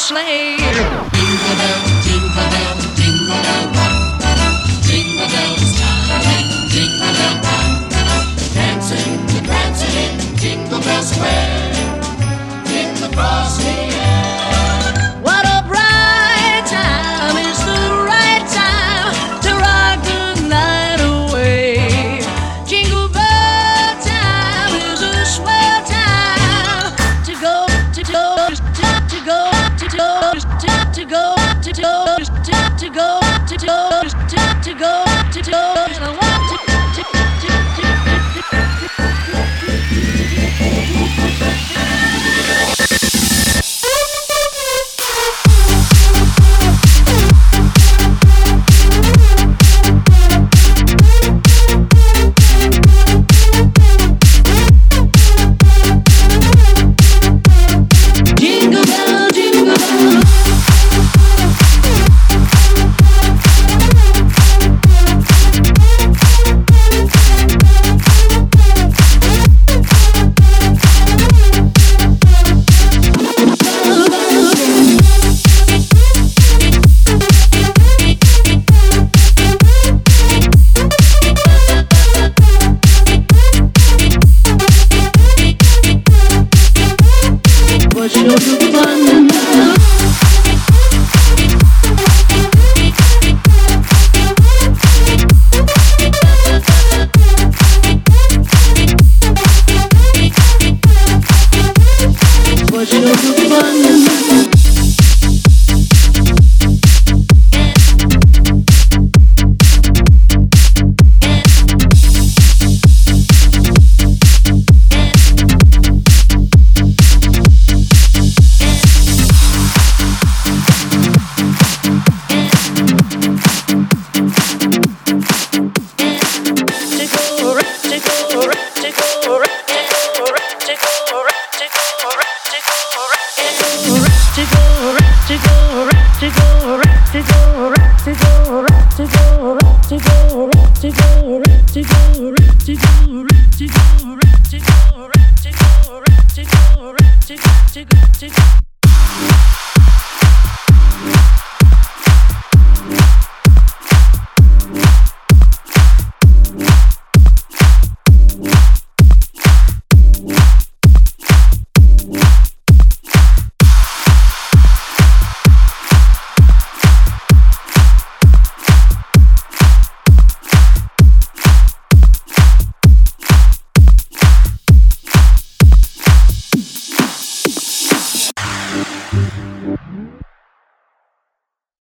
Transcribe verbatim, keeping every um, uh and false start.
sleigh. Jingle bell, jingle bell, jingle bell rock. Jingle bells chiming, jingle bell time. Dancing, prancing, Jingle Bell Square. In the frosty air. What a bright time, it's the right time to rock the night away. Jingle bell time is a swell time to go, to go, to, to go, to go, to, to go, to go, to, to go, to go, to, to go, to go, and I want to, to, to, to, Jingle bell, jingle bell. What's your fun? What's your fun? To go, to go, to go, to go.